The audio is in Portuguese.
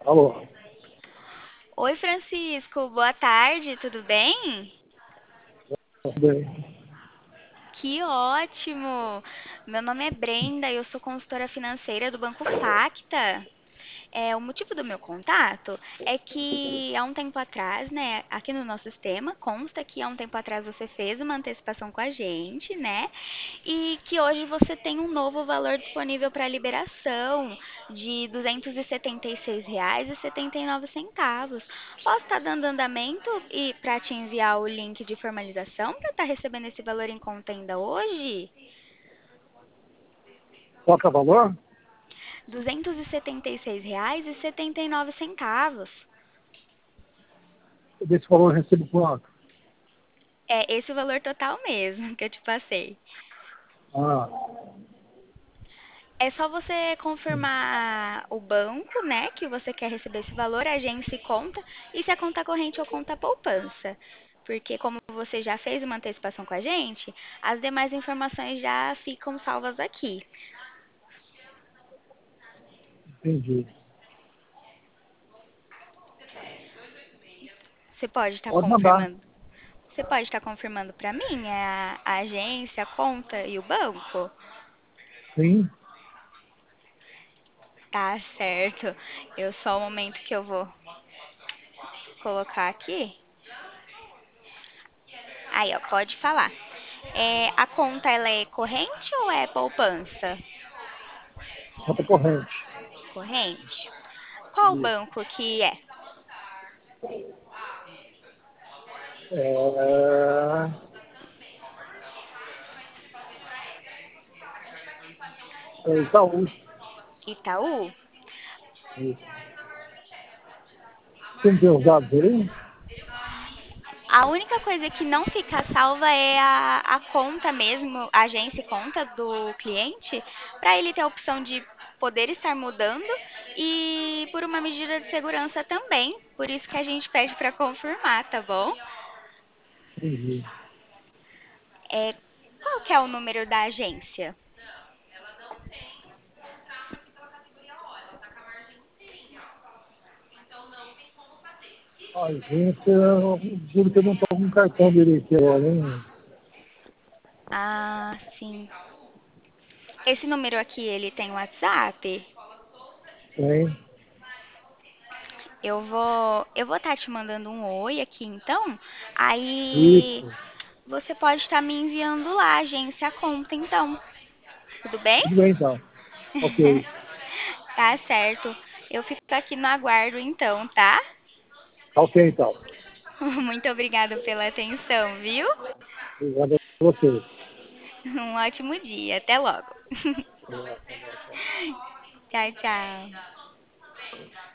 Alô, Oi, Francisco, boa tarde, tudo bem? tudo bem? Que ótimo! Meu nome é Brenda e eu sou consultora financeira do Banco Facta. O motivo do meu contato é que há um tempo atrás, né, aqui no nosso sistema, consta que há um tempo atrás você fez uma antecipação com a gente, né? E que hoje você tem um novo valor disponível para liberação de R$ 276,79. Posso estar dando andamento e para te enviar o link de formalização para estar recebendo esse valor em conta ainda hoje? Qual que é o valor? R$ 276,79. Desse valor eu recebo quanto? É esse o valor total mesmo que eu te passei. Ah, É só você confirmar o banco, né, que você quer receber esse valor, a agência e conta, e se é conta corrente ou conta poupança. Porque como você já fez uma antecipação com a gente, as demais informações já ficam salvas aqui. entendi. Você pode estar Pode mandar. confirmando? Você pode estar confirmando para mim a agência, a conta e o banco? Sim, Tá certo. Eu só o momento que eu vou colocar aqui. Aí, ó, pode falar. A conta ela é corrente ou é poupança? conta corrente. Corrente. Qual Isso. banco que é? É, é Itaú. Itaú? Isso. Você não tem os dados aí? A única coisa que não fica salva é a conta mesmo, a agência e conta do cliente, para ele ter a opção de poder estar mudando e por uma medida de segurança também. Por isso que a gente pede para confirmar, tá bom? Entendi. É, qual que é o número da agência? A agência, eu juro que eu não estou com cartão direito agora, hein? Ah, sim. Esse número aqui, ele tem WhatsApp? Tem. Eu vou estar te mandando um oi aqui, então. Aí Isso. você pode estar me enviando lá, agência, a conta, então. Tudo bem? Tudo bem, então. Ok. Tá certo. Eu fico aqui no aguardo, então, tá? Tá ok, então. Muito obrigada pela atenção, viu? Obrigado a você. Um ótimo dia. Até logo. Até logo, tchau. Tchau, tchau.